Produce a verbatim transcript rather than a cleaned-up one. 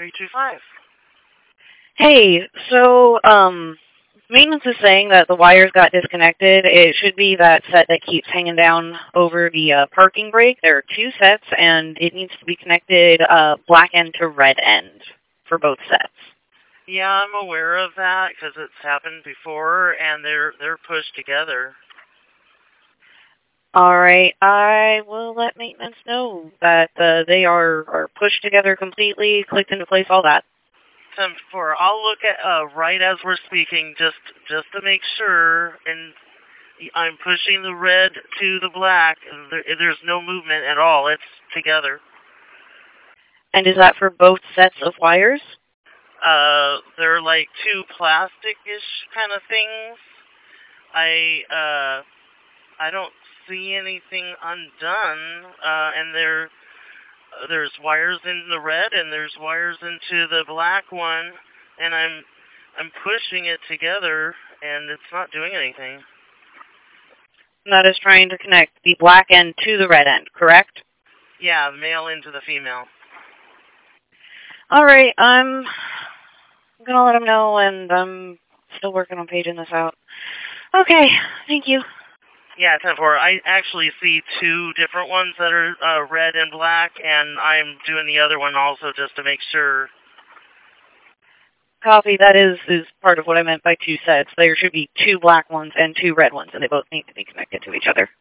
three two five. Hey, so, um, maintenance is saying that the wires got disconnected. It should be that set that keeps hanging down over the uh, parking brake. There are two sets, and it needs to be connected uh, black end to red end for both sets. Yeah, I'm aware of that because it's happened before, and they're they're pushed together. All right, I will let maintenance know that uh, they are, are pushed together completely, clicked into place, all that. ten four. I'll look at uh, right as we're speaking, just just to make sure, and I'm pushing the red to the black. And there, there's no movement at all. It's together. And is that for both sets of wires? Uh, they're like two plastic-ish kind of things. I uh, I don't see anything undone, uh, and there there's wires in the red and there's wires into the black one, and I'm I'm pushing it together, and it's not doing anything. That is trying to connect the black end to the red end, correct? Yeah, the male into the female. All right, I'm going to let him know, and I'm still working on paging this out. Okay, thank you. Yeah, ten four. I actually see two different ones that are uh, red and black, and I'm doing the other one also just to make sure. Copy, that is, is part of what I meant by two sets. There should be two black ones and two red ones, and they both need to be connected to each other.